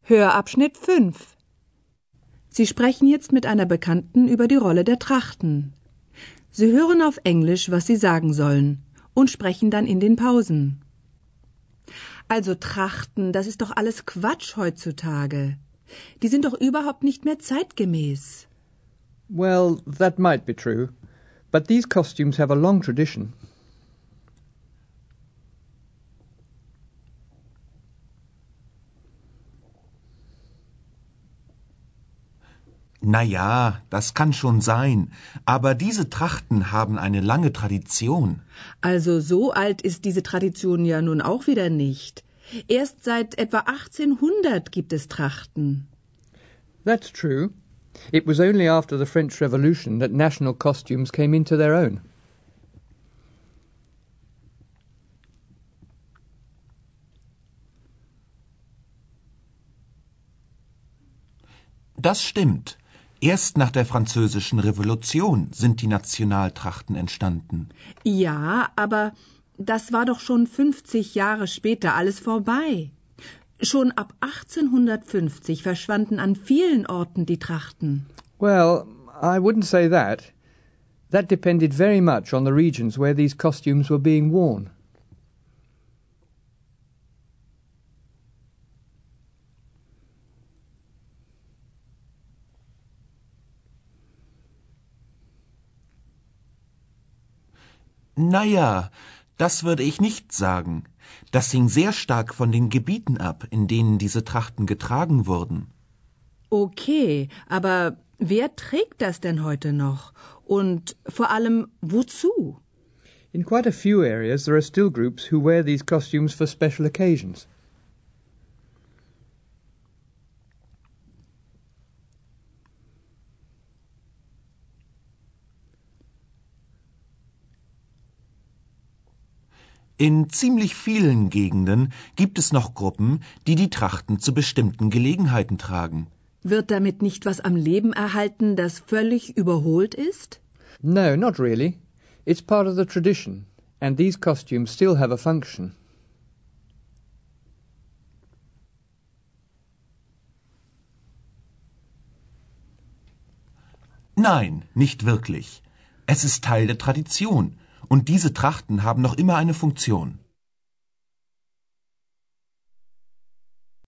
Hörabschnitt 5. Sie sprechen jetzt mit einer Bekannten über die Rolle der Trachten. Sie hören auf Englisch, was Sie sagen sollen, und sprechen dann in den Pausen. Also Trachten, das ist doch alles Quatsch heutzutage. Die sind doch überhaupt nicht mehr zeitgemäß. Well, that might be true, but these costumes have a long tradition. Na ja, das kann schon sein, aber diese Trachten haben eine lange Tradition. Also so alt ist diese Tradition ja nun auch wieder nicht. Erst seit etwa 1800 gibt es Trachten. That's true. It was only after the French Revolution that national costumes came into their own. Das stimmt. Erst nach der Französischen Revolution sind die Nationaltrachten entstanden. Ja, aber das war doch schon 50 Jahre später alles vorbei. Schon ab 1850 verschwanden an vielen Orten die Trachten. Well, I wouldn't say that. That depended very much on the regions where these costumes were being worn. Naja, das würde ich nicht sagen. Das hing sehr stark von den Gebieten ab, in denen diese Trachten getragen wurden. Okay, aber wer trägt das denn heute noch? Und vor allem, wozu? In quite a few areas there are still groups who wear these costumes for special occasions. In ziemlich vielen Gegenden gibt es noch Gruppen, die die Trachten zu bestimmten Gelegenheiten tragen. Wird damit nicht was am Leben erhalten, das völlig überholt ist? No, not really. It's part of the tradition, and these costumes still have a function. Nein, nicht wirklich. Es ist Teil der Tradition und diese Trachten haben noch immer eine Funktion.